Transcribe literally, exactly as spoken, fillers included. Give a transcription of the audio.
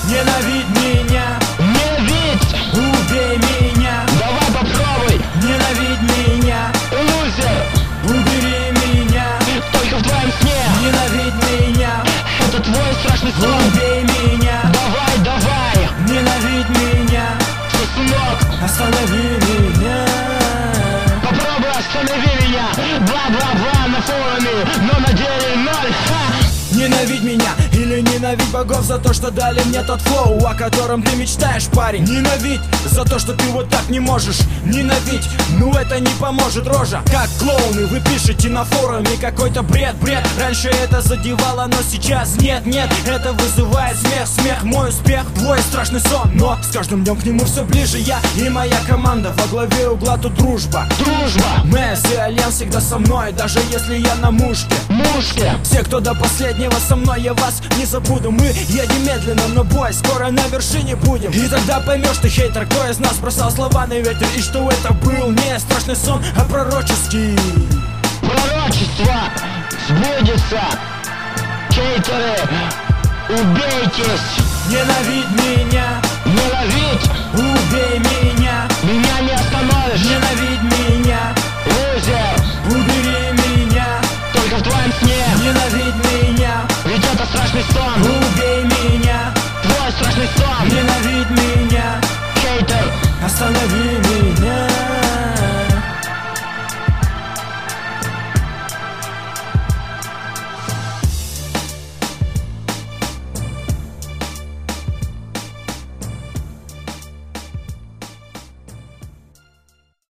Ненавидь меня, Ненавидь! убей меня. Давай попробуй! Ненавидь меня, Лузер! убери меня. Только в твоем сне! Ненавидь меня, Это твой страшный сон! убей меня. Давай, давай! Ненавидь меня, Сосунок! останови меня. Попробуй останови меня! Два-два-два на форуме, но на деле ноль! Ха! Ненавидь меня или ненавидь богов за то, что дали мне тот флоу, о котором ты мечтаешь, парень. Ненавидь за то, что ты вот так не можешь. Ненавидь, ну это не поможет, рожа. Как клоуны вы пишете на форуме какой-то бред, бред. Раньше это задевало, но сейчас нет, нет. Это вызывает смех, смех, мой успех, твой страшный сон. Но с каждым днем к нему все ближе я и моя команда. Во главе угла тут дружба. Дружба! Мэс и Альянс всегда со мной, даже если я на мушке. Мушки! Все, кто до последнего со мной, я вас не забуду. Мы едем медленно, но бой скоро на вершине будем. И тогда поймешь ты, хейтер, кто из нас бросал слова на ветер, и что это был не страшный сон, а пророческий. Пророчество сбудется! Хейтеры, убейтесь! Ненавидь меня, Ненавидь! убей меня. Меня не остановишь! Ненавидь меня, Лузер! убери меня. Только в твоем сне! Ненавидь меня, Ведь это страшный сон! убей меня. Твой страшный сон! Ненавидь меня, Хейтер! останови